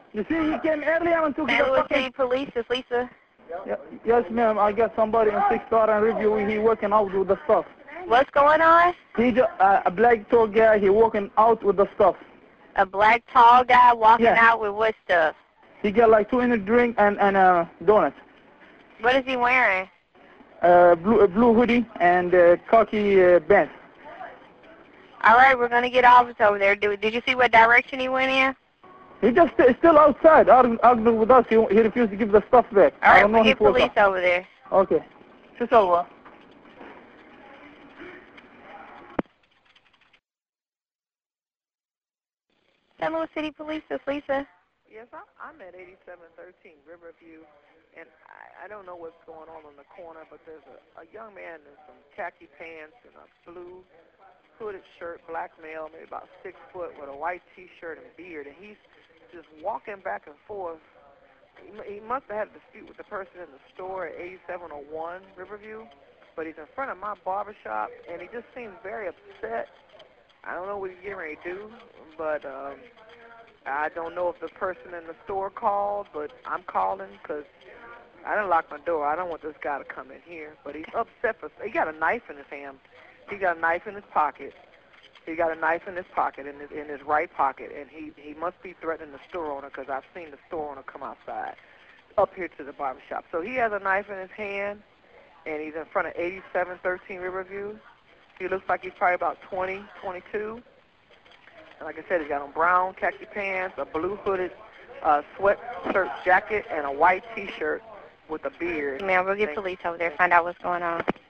You see, he came earlier and took St. the Louis fucking... City Police, is Lisa. Yes, ma'am. I got somebody in 6-star and review. He working out with the stuff. What's going on? He just, a black tall guy. He working out with the stuff. A black tall guy walking Yeah. out with what stuff? He got like 2 energy drink and donuts. What is he wearing? Blue hoodie and khaki pants. All right, we're going to get officers over there. Did you see what direction he went in? He just still outside arguing with us. He refused to give the stuff back. All right, I don't know we'll get police over there. Okay. Just over. St. Louis City Police, this is Lisa. Yes, I'm at 8713 Riverview, and I don't know what's going on the corner, but there's a young man in some khaki pants and a blue hooded shirt, black male, maybe about 6 foot, with a white T-shirt and beard, and he's just walking back and forth. He must have had a dispute with the person in the store at 8701 Riverview, but he's in front of my barbershop, and he just seems very upset. I don't know what he's getting ready to do, but I don't know if the person in the store called, but I'm calling because I didn't lock my door. I don't want this guy to come in here, but he's upset. He got a knife in his hand. He got a knife in his pocket. He got a knife in his pocket, in his right pocket, and he must be threatening the store owner because I've seen the store owner come outside up here to the barbershop. So he has a knife in his hand, and he's in front of 8713 Riverview. He looks like he's probably about 20, 22. And like I said, he's got on brown khaki pants, a blue hooded sweatshirt jacket, and a white T-shirt with a beard. Ma'am, we'll get police over there, find out what's going on.